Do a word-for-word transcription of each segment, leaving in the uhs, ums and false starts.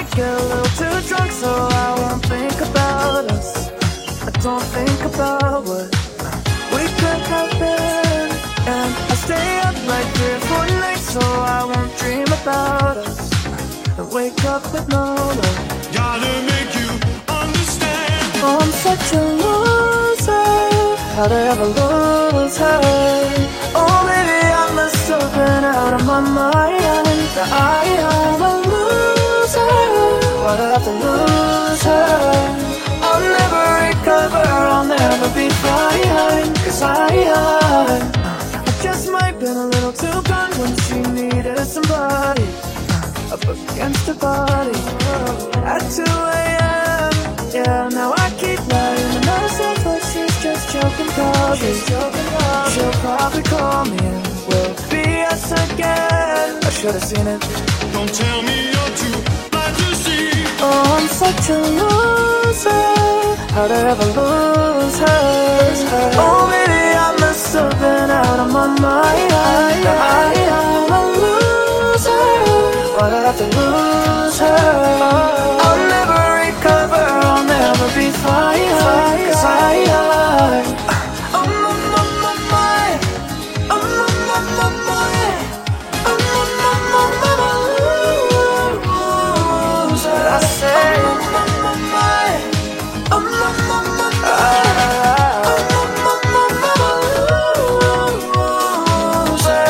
might get a little too drunk, so I won't think about us. I don't think about what we could have been. And I stay up like three or four nights, so I won't dream about us and wake up with no love. Gotta make you understand. Oh, I'm such a loser. How'd I ever lose her? Oh, maybe I must have been out of my mind. I am a loser. Why'd I have to lose her? I'll never recover, I'll never be fine. Cause I, I, I just might been a little too gone when she needed somebody up against her body at two a.m. Yeah, now I keep lying to myself like she's just joking probably. She'll probably call me and we'll be us again. I should've seen it. Don't tell me you're too blind to see. Oh, I'm such a loser. How'd I ever lose her? Oh, maybe I must have been out of my mind. I am a loser. Why'd I have to lose her? I'll never recover, I'll never be fine. Cause I, I, I'm on my mind. I'm on my mind. I'm on my mind. Loser, I say. I'm on my mind. I'm on my mind. I'm on my mind. Loser.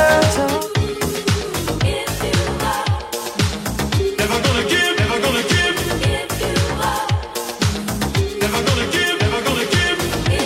Never gonna give, never gonna give. Never gonna give, never gonna give.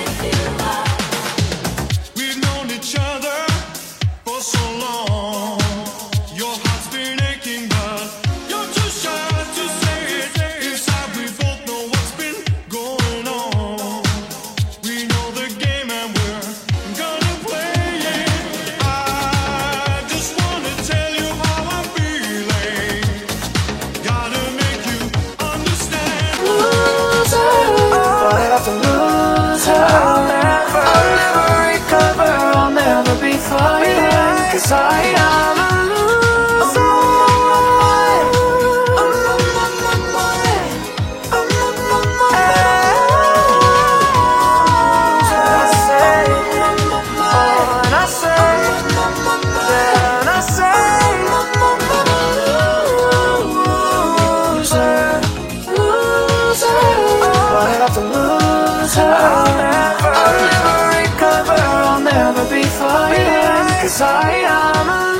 We've known each other for so long. Your heart's been aching, but you're too shy to say it. Inside we both know what's been going on. We know the game and we're gonna play it. I just wanna tell you how I'm feeling. Gotta make you understand. Loser. Why'd I have to lose her? I'll never, I'll never recover, I'll never be fine. Cause I am a loser. I'm on my mind. I'm on my mind. I say, oh, and I say, yeah, and I say, loser, loser. Why'd I have to lose her? I'll never, I'll never recover, I'll never be fine. Cause I am a